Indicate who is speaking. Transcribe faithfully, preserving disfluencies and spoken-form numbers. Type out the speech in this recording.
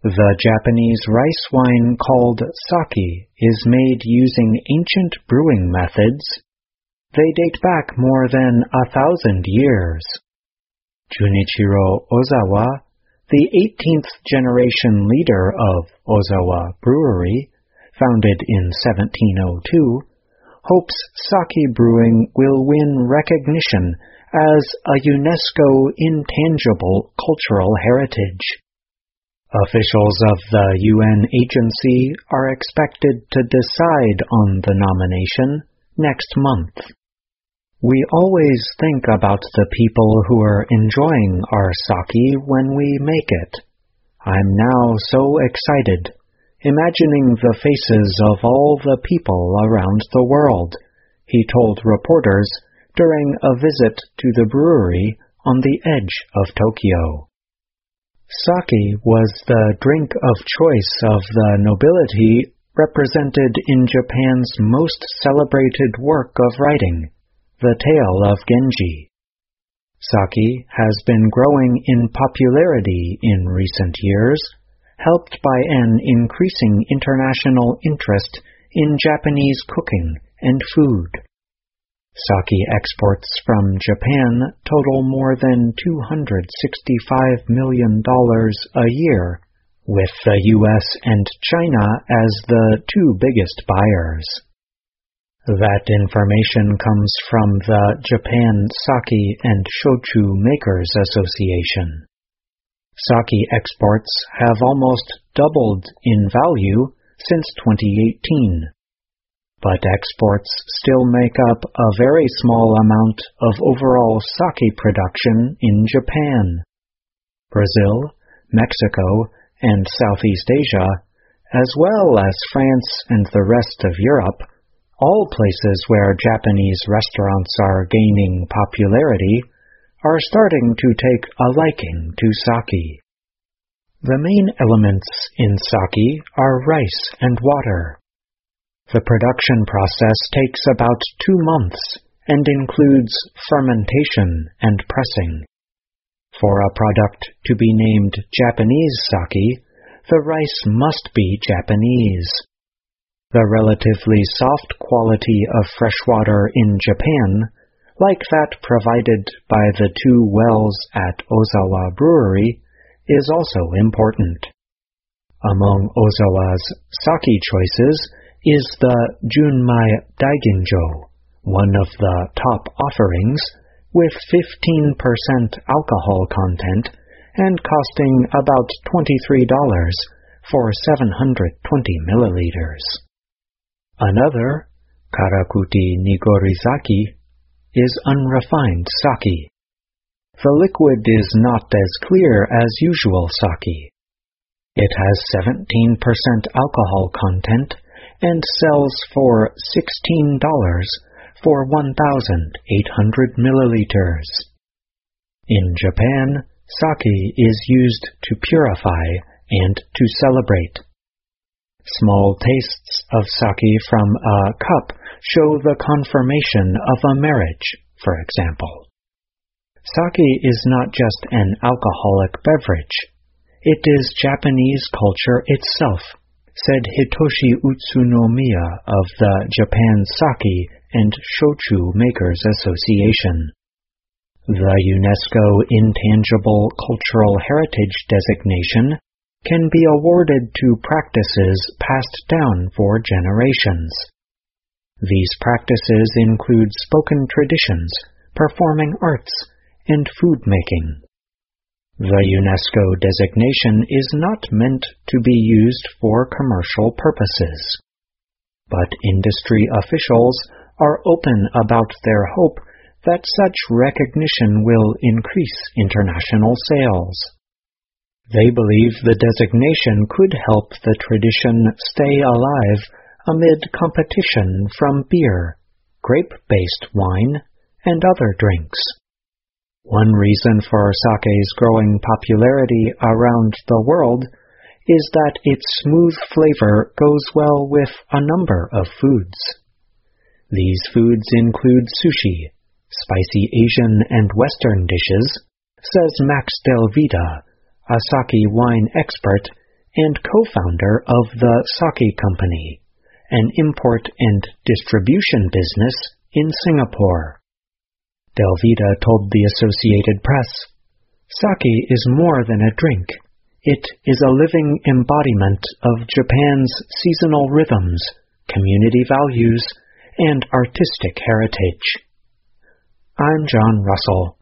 Speaker 1: The Japanese rice wine called sake is made using ancient brewing methods. They date back more than a thousand years. Junichiro Ozawa, the eighteenth generation leader of Ozawa Brewery, founded in seventeen oh two, hopes sake brewing will win recognition as a UNESCO intangible cultural heritage. Officials of the U N agency are expected to decide on the nomination next month. We always think about the people who are enjoying our sake when we make it. I'm now so excited, imagining the faces of all the people around the world, he told reporters during a visit to the brewery on the edge of Tokyo. Sake was the drink of choice of the nobility represented in Japan's most celebrated work of writing, The Tale of Genji. Sake has been growing in popularity in recent years, helped by an increasing international interest in Japanese cooking and food. Sake exports from Japan total more than two hundred sixty-five million dollars a year, with the U S and China as the two biggest buyers. That information comes from the Japan Sake and Shochu Makers Association. Sake exports have almost doubled in value since twenty eighteen. But exports still make up a very small amount of overall sake production in Japan. Brazil, Mexico, and Southeast Asia, as well as France and the rest of Europe, all places where Japanese restaurants are gaining popularity, are starting to take a liking to sake. The main elements in sake are rice and water. The production process takes about two months and includes fermentation and pressing. For a product to be named Japanese sake, the rice must be Japanese. The relatively soft quality of freshwater in Japan, like that provided by the two wells at Ozawa Brewery, is also important. Among Ozawa's sake choices is the Junmai Daiginjo, one of the top offerings, with fifteen percent alcohol content and costing about twenty-three dollars for seven hundred twenty milliliters. Another, Karakuti Nigorizaki, is unrefined sake. The liquid is not as clear as usual sake. It has seventeen percent alcohol content and sells for sixteen dollars for one thousand eight hundred milliliters. In Japan, sake is used to purify and to celebrate. Small tastes of sake from a cup show the confirmation of a marriage, for example. Sake is not just an alcoholic beverage. It is Japanese culture itself, said Hitoshi Utsunomiya of the Japan Sake and Shochu Makers Association. The UNESCO Intangible Cultural Heritage designation can be awarded to practices passed down for generations. These practices include spoken traditions, performing arts, and food making. The UNESCO designation is not meant to be used for commercial purposes, but industry officials are open about their hope that such recognition will increase international sales. They believe the designation could help the tradition stay alive amid competition from beer, grape-based wine, and other drinks. One reason for sake's growing popularity around the world is that its smooth flavor goes well with a number of foods. These foods include sushi, spicy Asian and Western dishes, says Max Del Vida, a sake wine expert and co-founder of the Sake Company, an import and distribution business in Singapore. Delvita told the Associated Press, "Sake is more than a drink. It is a living embodiment of Japan's seasonal rhythms, community values, and artistic heritage." I'm John Russell.